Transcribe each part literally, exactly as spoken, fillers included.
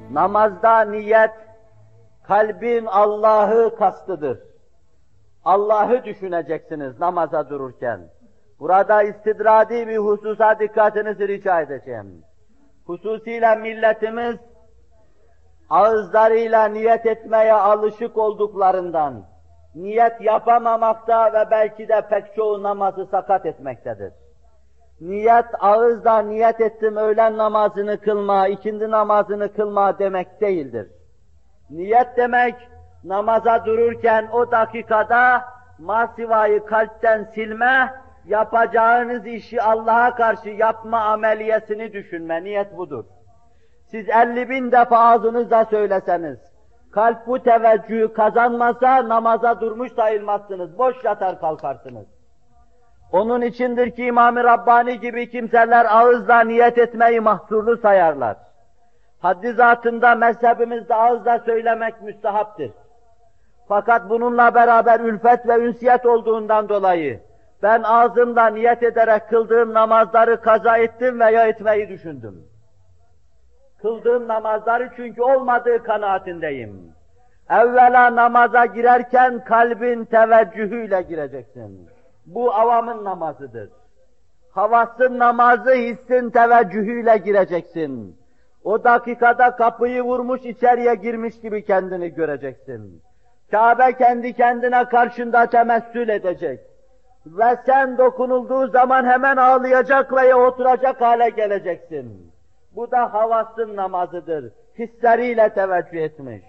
Namazda niyet, kalbin Allah'ı kastıdır. Allah'ı düşüneceksiniz namaza dururken. Burada istidradi bir hususa dikkatinizi rica edeceğim. Hususiyle milletimiz, ağızlarıyla niyet etmeye alışık olduklarından, niyet yapamamakta ve belki de pek çoğu namazı sakat etmektedir. Niyet, ağızla niyet ettim öğlen namazını kılma, ikindi namazını kılma demek değildir. Niyet demek, namaza dururken o dakikada masivayı kalpten silme, yapacağınız işi Allah'a karşı yapma ameliyesini düşünme, niyet budur. Siz elli bin defa ağzınızla söyleseniz, kalp bu teveccühü kazanmasa namaza durmuş sayılmazsınız, boş yatar kalkarsınız. Onun içindir ki İmam-ı Rabbani gibi kimseler ağızla niyet etmeyi mahsurlu sayarlar. Haddi zatında mezhebimizde ağızla söylemek müstehaptır. Fakat bununla beraber ülfet ve ünsiyet olduğundan dolayı ben ağzımda niyet ederek kıldığım namazları kaza ettim veya etmeyi düşündüm. Kıldığım namazları çünkü olmadığı kanaatindeyim. Evvela namaza girerken kalbin teveccühüyle gireceksin. Bu avamın namazıdır. Havasın namazı hissin teveccühüyle gireceksin. O dakikada kapıyı vurmuş içeriye girmiş gibi kendini göreceksin. Kabe kendi kendine karşında temessül edecek. Ve sen dokunulduğu zaman hemen ağlayacak veya oturacak hale geleceksin. Bu da havasın namazıdır. Hisleriyle teveccüh etmiş.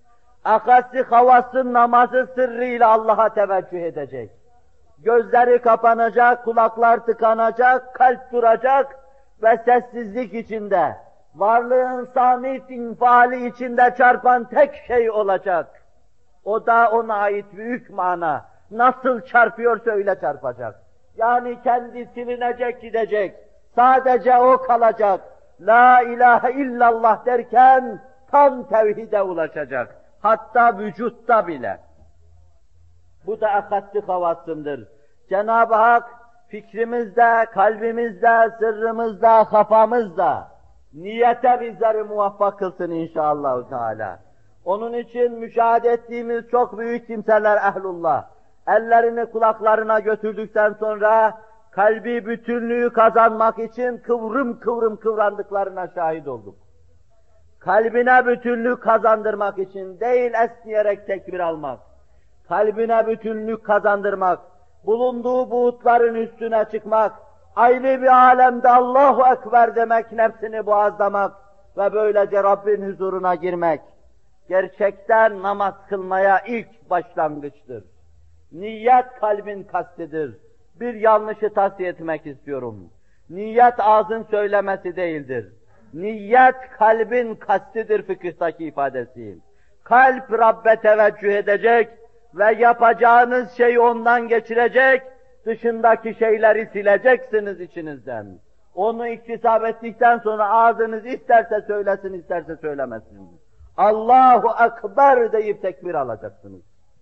Akası havasın namazı sırrıyla Allah'a teveccüh edecek. Gözleri kapanacak, kulaklar tıkanacak, kalp duracak ve sessizlik içinde, varlığın samit infiali içinde çarpan tek şey olacak. O da ona ait büyük mana. Nasıl çarpıyorsa öyle çarpacak. Yani kendi silinecek gidecek. Sadece o kalacak. La ilahe illallah derken tam tevhide ulaşacak. Hatta vücutta bile. Bu da akatlı havasındır. Cenab-ı Hak fikrimizde, kalbimizde, sırrımızda, kafamızda niyete bizleri muvaffak kılsın inşallah Teala. Onun için müşahede ettiğimiz çok büyük kimseler ehlullah, ellerini kulaklarına götürdükten sonra kalbi bütünlüğü kazanmak için kıvrım kıvrım kıvrandıklarına şahit olduk. Kalbine bütünlük kazandırmak için değil esniyerek tekbir almak, kalbine bütünlük kazandırmak, bulunduğu buğutların üstüne çıkmak, ayrı bir alemde Allahu Ekber demek, nefsini boğazlamak ve böylece Rabbin huzuruna girmek, gerçekten namaz kılmaya ilk başlangıçtır. Niyet kalbin kastidir. Bir yanlışı tavsiye etmek istiyorum. Niyet ağzın söylemesi değildir. Niyet kalbin kastidir fıkıhtaki ifadesi. Kalp Rabbe teveccüh edecek ve yapacağınız şeyi ondan geçirecek, dışındaki şeyleri sileceksiniz içinizden. Onu iktisap ettikten sonra ağzınız isterse söylesin, isterse söylemesin. Allahu Ekber deyip tekbir alacaksınız.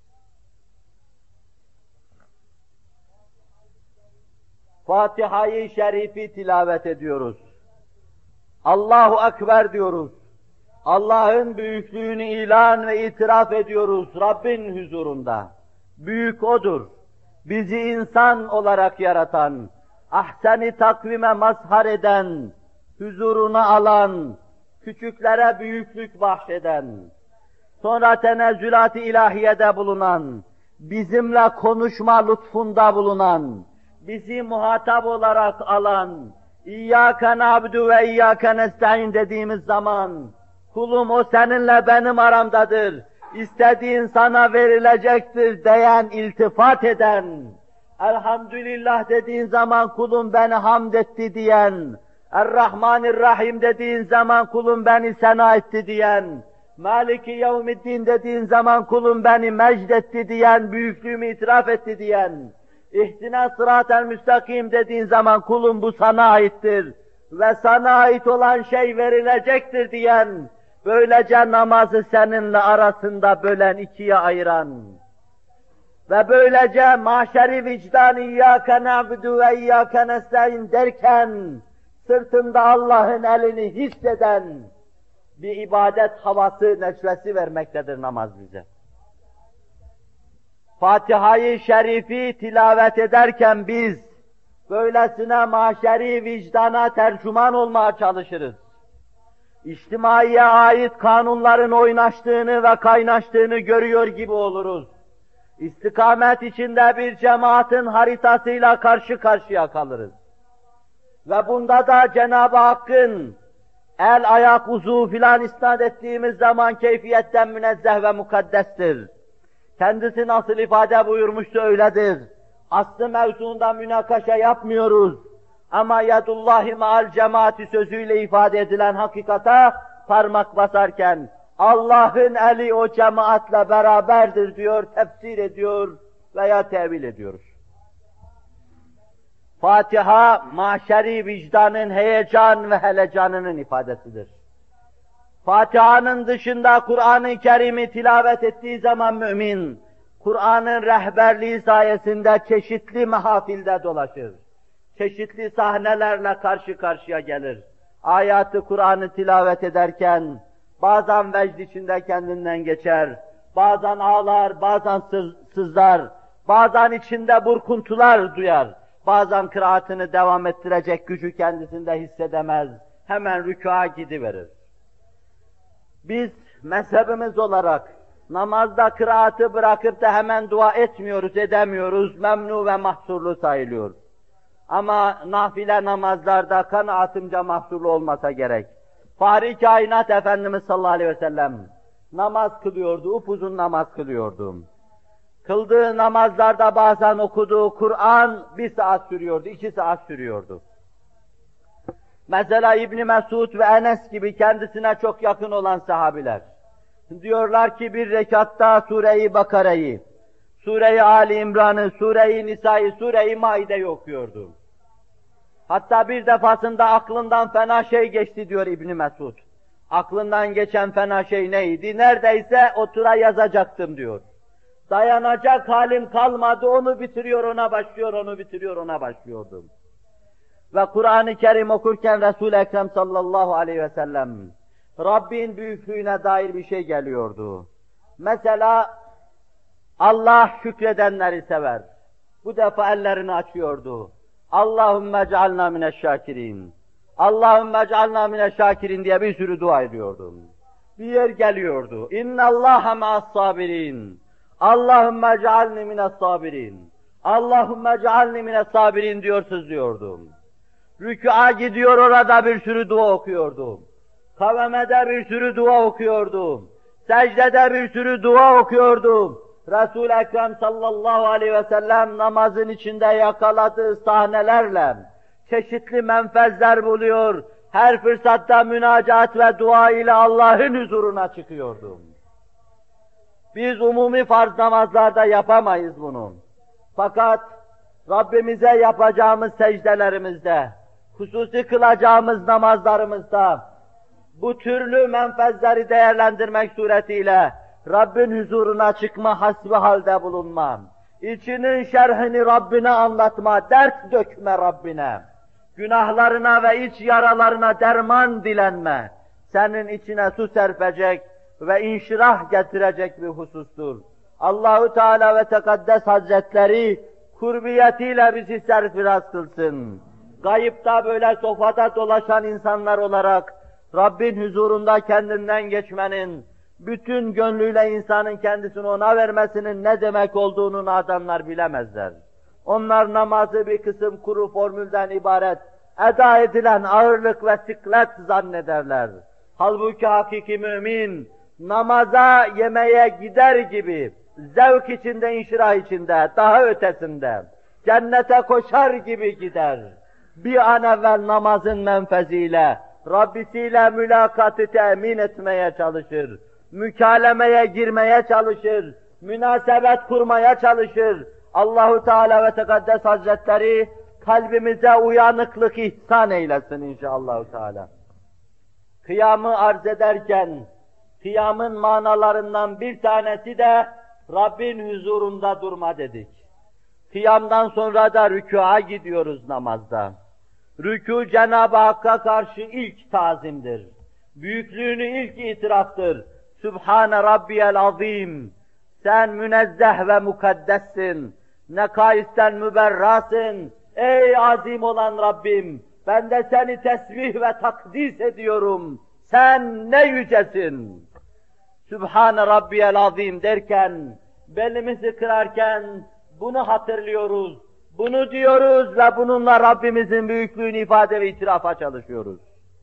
Fatiha-i Şerif'i tilavet ediyoruz. Allahu Ekber diyoruz. Allah'ın büyüklüğünü ilan ve itiraf ediyoruz Rabbin huzurunda. Büyük O'dur. Bizi insan olarak yaratan, ahsen-i takvime mazhar eden, huzuruna alan, küçüklere büyüklük bahşeden, sonra tenezzülat-ı ilahiyede bulunan, bizimle konuşma lütfunda bulunan, bizi muhatap olarak alan, İyyâke na'budu ve İyyâke nestaîn dediğimiz zaman, kulum o seninle benim aramdadır, istediğin sana verilecektir diyen, iltifat eden, elhamdülillah dediğin zaman kulum beni hamd etti diyen, Er-Rahmanir-Rahim dediğin zaman kulum beni sena etti diyen, Maliki Yevmiddin dediğin zaman kulum beni mecd etti diyen, büyüklüğümü itiraf etti diyen, İhdina sıratel müstakim dediğin zaman kulum bu sana aittir ve sana ait olan şey verilecektir diyen, böylece namazı seninle arasında bölen, ikiye ayıran ve böylece mahşeri vicdan İyyâke na'budu ve İyyâke nestaîn derken sırtında Allah'ın elini hisseden, bir ibadet havası, neşvesi vermektedir namaz bize. Fatiha-i Şerif'i tilavet ederken biz böylesine mahşeri vicdana tercüman olmaya çalışırız. İçtimaiye ait kanunların oynaştığını ve kaynaştığını görüyor gibi oluruz. İstikamet içinde bir cemaatin haritasıyla karşı karşıya kalırız. Ve bunda da Cenab-ı Hakk'ın el, ayak, uzuv filan isnat ettiğimiz zaman keyfiyetten münezzeh ve mukaddestir. Kendisi nasıl ifade buyurmuştu öyledir. Aslı mevzuunda münakaşa yapmıyoruz. Ama yadullahi ma'al cemaati sözüyle ifade edilen hakikata parmak basarken Allah'ın eli o cemaatle beraberdir diyor, tefsir ediyor veya tevil ediyoruz. Fatiha, mahşeri vicdanın heyecan ve helecanının ifadesidir. Fatiha'nın dışında Kur'an-ı Kerim'i tilavet ettiği zaman mümin, Kur'an'ın rehberliği sayesinde çeşitli mahafilde dolaşır. Çeşitli sahnelerle karşı karşıya gelir. Ayatı Kur'an'ı tilavet ederken, bazen vecd içinde kendinden geçer, bazen ağlar, bazen sızlar, bazen içinde burkuntular duyar, bazen kıraatını devam ettirecek gücü kendisinde hissedemez, hemen rükûa gidiverir. Biz mezhebimiz olarak namazda kıraatı bırakıp da hemen dua etmiyoruz, edemiyoruz, memnu ve mahsurlu sayılıyor. Ama nafile namazlarda kanaatımca mahsurlu olmasa gerek. Fahri kainat Efendimiz sallallahu aleyhi ve sellem namaz kılıyordu, upuzun namaz kılıyordu. Kıldığı namazlarda bazen okuduğu Kur'an bir saat sürüyordu, iki saat sürüyordu. Mesela İbn Mesud ve Enes gibi kendisine çok yakın olan sahabiler diyorlar ki bir rekatta Sure-i Bakara'yı, Sure-i Ali İmran'ı, Sure-i Nisa'yı, Sure-i Maide'yi okuyordu. Hatta bir defasında aklından fena şey geçti diyor İbn Mesud. Aklından geçen fena şey neydi? Neredeyse otura yazacaktım diyor. Dayanacak halim kalmadı, onu bitiriyor, ona başlıyor, onu bitiriyor, ona başlıyordum. Ve Kur'an-ı Kerim okurken Resul-i Ekrem sallallahu aleyhi ve sellem Rabbin büyüklüğüne dair bir şey geliyordu. Mesela Allah şükredenleri sever. Bu defa ellerini açıyordu. Allahümme cealna mineşşâkirîn. Allahümme cealna mineşşâkirîn diye bir sürü dua ediyordum. Bir yer geliyordu. İnnallâhe ma'as-sabirin. Allahümme cealni mine's-sabirin. Allahümme cealni mine's-sabirin diyor sızlıyordum. Rükûa gidiyor, orada bir sürü dua okuyordum. Kavemede bir sürü dua okuyordum. Secdede bir sürü dua okuyordum. Resul-i Ekrem sallallahu aleyhi ve sellem namazın içinde yakaladığı sahnelerle çeşitli menfezler buluyor. Her fırsatta münacat ve dua ile Allah'ın huzuruna çıkıyordum. Biz umumi farz namazlarda yapamayız bunu. Fakat Rabbimize yapacağımız secdelerimizde, hususi kılacağımız namazlarımızda bu türlü menfezleri değerlendirmek suretiyle Rabbin huzuruna çıkma hasbi halde bulunma, içinin şerhini Rabbine anlatma, dert dökme Rabbine, günahlarına ve iç yaralarına derman dilenme, senin içine su serpecek ve inşirah getirecek bir husustur. Allahu Teala ve Tekaddes Hazretleri kurbiyetiyle bizi serfiraz kılsın. Gayıpta böyle sofada dolaşan insanlar olarak Rabbin huzurunda kendinden geçmenin, bütün gönlüyle insanın kendisini ona vermesinin ne demek olduğunu nadanlar bilemezler. Onlar namazı bir kısım kuru formülden ibaret, eda edilen ağırlık ve sıklet zannederler. Halbuki hakiki mümin, namaza, yemeğe gider gibi, zevk içinde, inşirah içinde, daha ötesinde, cennete koşar gibi gider. Bir an evvel namazın menfeziyle, Rabbisiyle mülakatı temin etmeye çalışır, mükalemeye girmeye çalışır, münasebet kurmaya çalışır. Allahu Teala ve Tekaddes Hazretleri kalbimize uyanıklık ihsan eylesin inşallah Teala. Kıyamı arz ederken, kıyamın manalarından bir tanesi de Rabbin huzurunda durma dedik. Kıyamdan sonra da rükûa gidiyoruz namazda. Rükû Cenab-ı Hakk'a karşı ilk tazimdir. Büyüklüğünü ilk itiraftır. Sübhane Rabbiyel Azim. Sen münezzeh ve mukaddessin. Nekaisten müberrasın. Ey azim olan Rabbim, ben de seni tesbih ve takdis ediyorum. Sen ne yücesin. Sübhane Rabbiyel Azim derken, belimizi kırarken bunu hatırlıyoruz. Bunu diyoruz ve bununla Rabbimizin büyüklüğünü ifade ve itirafa çalışıyoruz.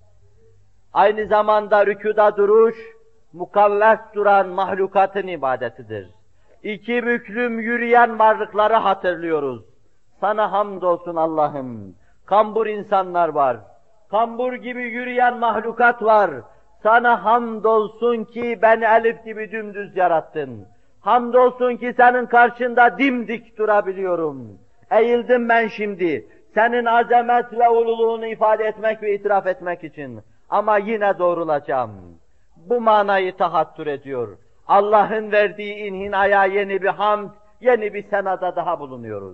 Aynı zamanda rükûda duruş, mukavves duran mahlukatın ibadetidir. İki büklüm yürüyen varlıkları hatırlıyoruz. Sana hamdolsun Allah'ım. Kambur insanlar var. Kambur gibi yürüyen mahlukat var. Sana hamdolsun ki beni elif gibi dümdüz yarattın. Hamdolsun ki senin karşında dimdik durabiliyorum. Eğildim ben şimdi, senin azamet ve ululuğunu ifade etmek ve itiraf etmek için. Ama yine doğrulacağım. Bu manayı tahattür ediyor. Allah'ın verdiği inhinaya yeni bir hamd, yeni bir senada daha bulunuyoruz.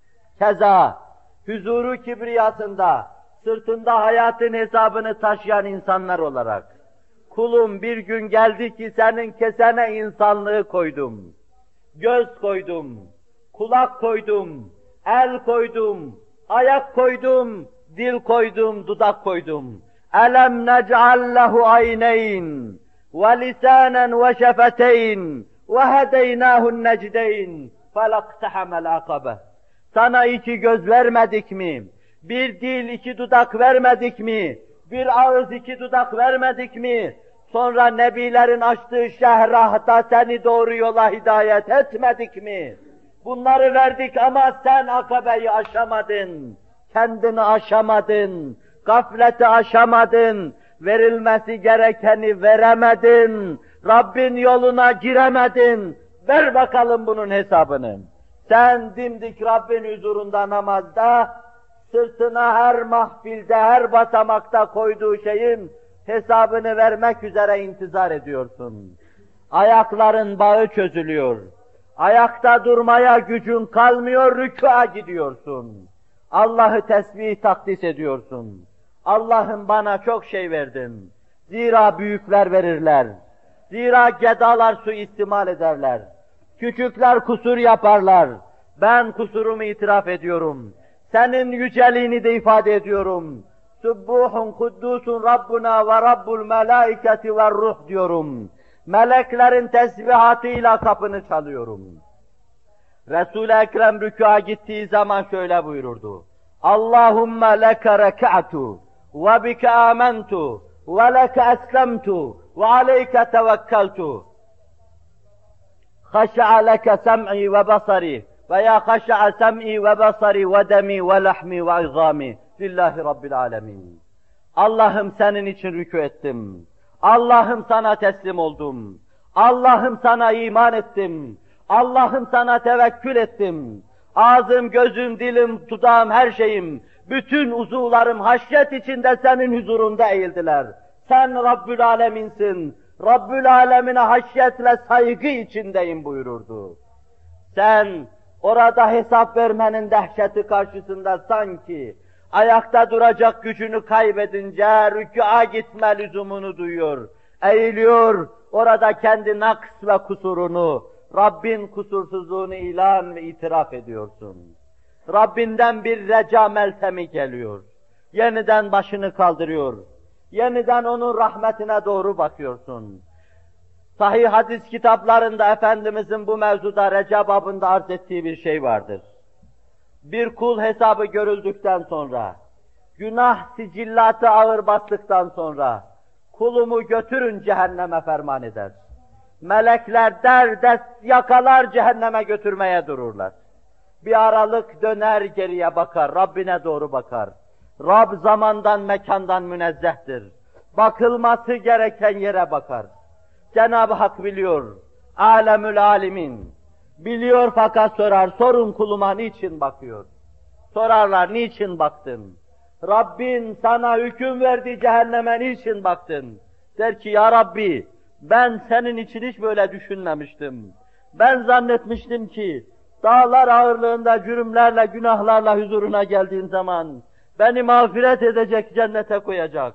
Keza, huzuru kibriyasında, sırtında hayatın hesabını taşıyan insanlar olarak, kulum bir gün geldi ki senin kesene insanlığı koydum. Göz koydum, kulak koydum, el koydum, ayak koydum, dil koydum, dudak koydum. Elem nec'al lehu ayneyn ve lisanen ve şefeteyn ve hedeynâhun necdeyn felaktehamel akabe. Sana iki göz vermedik mi? Bir dil, iki dudak vermedik mi? Bir ağız, iki dudak vermedik mi? Sonra nebilerin açtığı şehrahta seni doğru yola hidayet etmedik mi? Bunları verdik ama sen akabeyi aşamadın. Kendini aşamadın. Gafleti aşamadın. Verilmesi gerekeni veremedin. Rabbin yoluna giremedin. Ver bakalım bunun hesabını. Sen dimdik Rabbin huzurunda namazda, sırtına her mahfilde, her basamakta koyduğu şeyin hesabını vermek üzere intizar ediyorsun. Ayakların bağı çözülüyor. Ayakta durmaya gücün kalmıyor, rükûa gidiyorsun. Allah'ı tesbih takdis ediyorsun. Allah'ım bana çok şey verdin. Zira büyükler verirler. Zira gedalar suistimal ederler. Küçükler kusur yaparlar. Ben kusurumu itiraf ediyorum. Senin yüceliğini de ifade ediyorum. Subbuhun kuddusun Rabbuna ve Rabbul melaiketi ve ruh diyorum. Meleklerin tesbihatıyla kapını çalıyorum. Resul-i Ekrem rükûa gittiği zaman şöyle buyururdu. Allahümme leke reka'tu ve bike amentu ve leke eslemtu ve aleyke tevekkeltu. Haşa'a leke sem'i ve basari ve ya haşa'a sem'i ve basari ve demi ve lahmi ve izami lillahi rabbil alemin. Allah'ım senin için rükû ettim. Allah'ım sana teslim oldum. Allah'ım sana iman ettim. Allah'ım sana tevekkül ettim. Ağzım, gözüm, dilim, dudağım, her şeyim, bütün uzuvlarım haşyet içinde senin huzurunda eğildiler. Sen Rabbül Aleminsin. Rabbül Alemine haşyetle saygı içindeyim buyururdu. Sen orada hesap vermenin dehşeti karşısında sanki ayakta duracak gücünü kaybedince rükûa gitme lüzumunu duyuyor. Eğiliyor, orada kendi naks ve kusurunu, Rabbin kusursuzluğunu ilan ve itiraf ediyorsun. Rabbinden bir reca meltemi geliyor. Yeniden başını kaldırıyor. Yeniden onun rahmetine doğru bakıyorsun. Sahih hadis kitaplarında Efendimizin bu mevzuda reca babında arz ettiği bir şey vardır. Bir kul hesabı görüldükten sonra, günah sicillatı ağır bastıktan sonra, kulumu götürün cehenneme ferman eder. Melekler derdest yakalar cehenneme götürmeye dururlar. Bir aralık döner geriye bakar, Rabbine doğru bakar. Rab zamandan, mekandan münezzehtir. Bakılması gereken yere bakar. Cenab-ı Hak biliyor, alemül alimin. Biliyor fakat sorar, sorun kuluma niçin bakıyor? Sorarlar, niçin baktın? Rabbin sana hüküm verdi cehenneme niçin baktın? Der ki, ya Rabbi, ben senin için hiç böyle düşünmemiştim. Ben zannetmiştim ki, dağlar ağırlığında cürümlerle, günahlarla huzuruna geldiğin zaman, beni mağfiret edecek, cennete koyacak.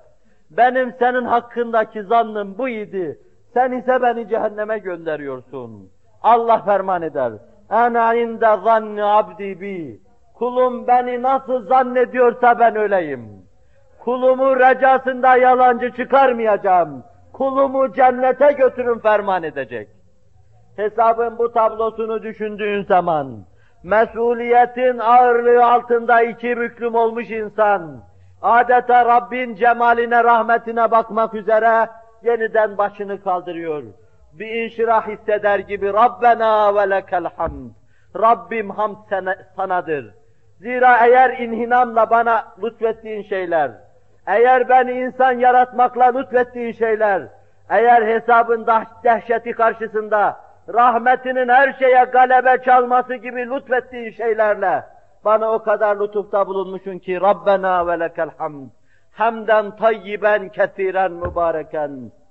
Benim senin hakkındaki zannım bu idi. Sen ise beni cehenneme gönderiyorsun. Allah ferman eder. Ana inde zanni abdi bi. Kulum beni nasıl zannediyorsa ben öyleyim. Kulumu recasında yalancı çıkarmayacağım. Kulumu cennete götürün ferman edecek. Hesabın bu tablosunu düşündüğün zaman, mesuliyetin ağırlığı altında iki büklüm olmuş insan, adeta Rabbin cemaline, rahmetine bakmak üzere yeniden başını kaldırıyor. Bir inşirah hisseder gibi Rabbena ve lekel hamd. Rabbim hamd sanadır. Zira eğer inhinamla bana lütfettiğin şeyler, eğer beni insan yaratmakla lütfettiğin şeyler, eğer hesabın dehşeti karşısında rahmetinin her şeye galebe çalması gibi lütfettiğin şeylerle bana o kadar lütufta bulunmuşsun ki Rabbena ve lekel hamd. Hamden tayyiben kesiren mübareken.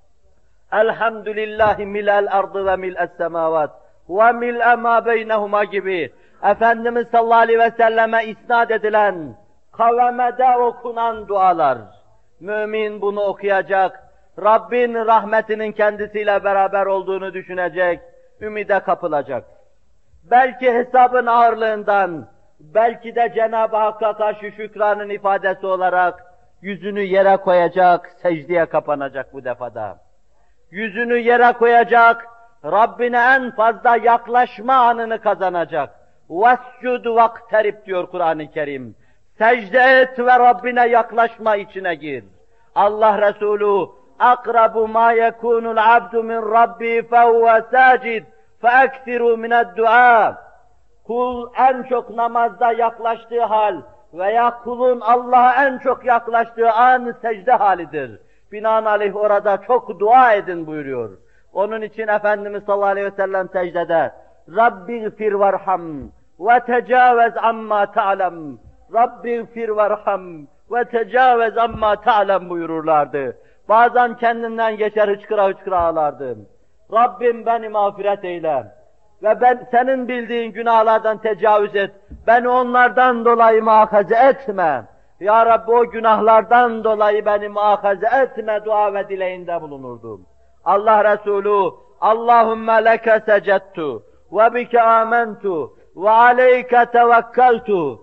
Elhamdülillahi mil'el ardı ve mil'es semavat ve mil'e ma beynehuma gibi Efendimiz sallallahu aleyhi ve selleme isnat edilen, kavemede okunan dualar. Mümin bunu okuyacak, Rabbin rahmetinin kendisiyle beraber olduğunu düşünecek, ümide kapılacak. Belki hesabın ağırlığından, belki de Cenab-ı Hakk'a karşı şükranın ifadesi olarak yüzünü yere koyacak, secdeye kapanacak bu defada. Yüzünü yere koyacak, Rabbine en fazla yaklaşma anını kazanacak. وَاسْجُدْ وَاقْتَرِبْ diyor Kur'an-ı Kerim. Secde et ve Rabbine yaklaşma içine gir. Allah Resulü اَقْرَبُ مَا يَكُونُ الْعَبْدُ مِنْ رَبِّهِ فَهُوَ سَاجِدٌ فَاَكْثِرُوا مِنَ الدُّعَاءِ. Kul en çok namazda yaklaştığı hal veya kulun Allah'a en çok yaklaştığı an secde halidir. Binaenaleyh orada çok dua edin buyuruyor. Onun için Efendimiz sallallahu aleyhi ve sellem secdede Rabbiğfir verham ve tecavüz amma ta'lem. Rabbiğfir verham ve tecavüz amma ta'lem buyururlardı. Bazen kendinden geçer hıçkıra hıçkıra ağlardı. Rabbim beni mağfiret eyle ve ben senin bildiğin günahlardan tecavüz et. Beni onlardan dolayı muhafaza etme. Ya Rabbi o günahlardan dolayı beni muhafaza etme dua ve dileğinde bulunurdum. Allah Resulü Allahümme leke secettu ve bike amentu ve aleyke tevekkeltu.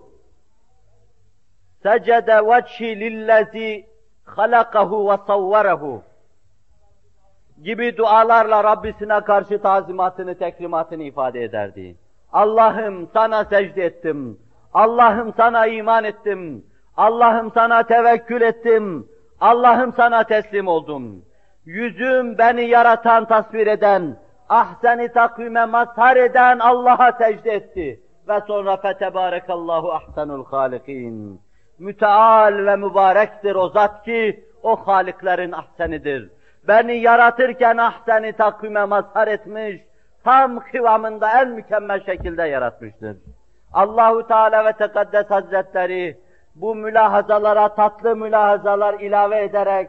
Secede vechi lillezi halakahu ve savvarehu gibi dualarla Rabbisine karşı tazimatını, tekrimatını ifade ederdi. Allah'ım sana secde ettim. Allah'ım sana iman ettim. Allah'ım sana tevekkül ettim. Allah'ım sana teslim oldum. Yüzüm beni yaratan, tasvir eden, ahsen-i takvime mazhar eden Allah'a secde etti. Ve sonra fetebârekallahu ahsenul hâlikîn. Müteal ve mübarektir o zat ki, o haliklerin ahsenidir. Beni yaratırken ahsen-i takvime mazhar etmiş, tam kıvamında en mükemmel şekilde yaratmıştır. Allahu Teala ve Tekaddes Hazretleri, bu mülahazalara tatlı mülahazalar ilave ederek,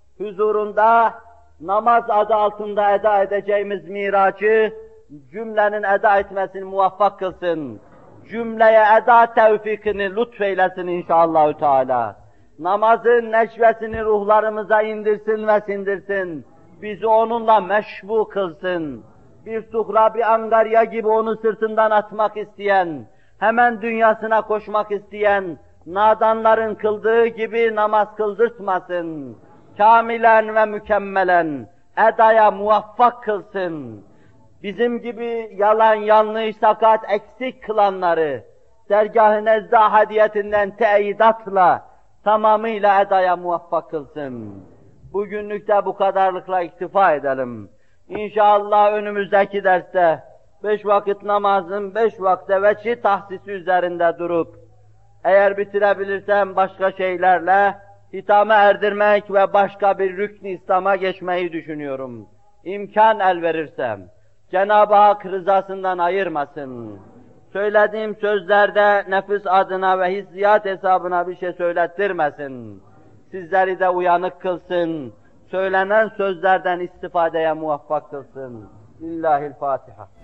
huzurunda namaz adı altında eda edeceğimiz miracı, cümlenin eda etmesini muvaffak kılsın. Cümleye eda tevfikini lütfeylesin inşallahü teâlâ. Namazın neşvesini ruhlarımıza indirsin ve sindirsin. Bizi onunla meşbu kılsın. Bir suhra, bir angarya gibi onu sırtından atmak isteyen, hemen dünyasına koşmak isteyen, nadanların kıldığı gibi namaz kıldırtmasın. Kamilen ve mükemmelen edaya muvaffak kılsın. Bizim gibi yalan, yanlış, sakat, eksik kılanları dergâh-ı nezd ahadiyetinden teyidatla tamamıyla edaya muvaffak kılsın. Bugünlük de bu kadarlıkla iktifa edelim. İnşallah önümüzdeki derste beş vakit namazın beş vakte veçi tahsisi üzerinde durup eğer bitirebilirsem başka şeylerle hitama erdirmek ve başka bir rükn-i İslam'a geçmeyi düşünüyorum. İmkan el verirsem. Cenab-ı Hak rızasından ayırmasın. Söylediğim sözlerde nefis adına ve hissiyat hesabına bir şey söylettirmesin. Sizleri de uyanık kılsın. Söylenen sözlerden istifadeye muvaffak kılsın. Lillahil Fatiha.